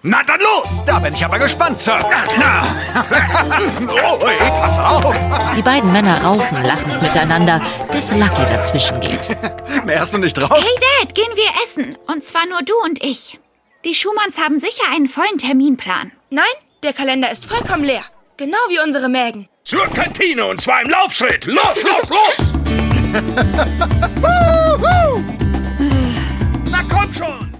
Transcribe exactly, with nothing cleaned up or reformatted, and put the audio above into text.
Na dann los! Da bin ich aber gespannt, Sir. Na. Oh, hey, pass auf! Die beiden Männer raufen lachend miteinander, bis Lucky dazwischen geht. Mehr hast du nicht drauf? Hey Dad, gehen wir essen. Und zwar nur du und ich. Die Schumanns haben sicher einen vollen Terminplan. Nein, der Kalender ist vollkommen leer. Genau wie unsere Mägen. Zur Kantine und zwar im Laufschritt. Los, los, los! Na komm schon!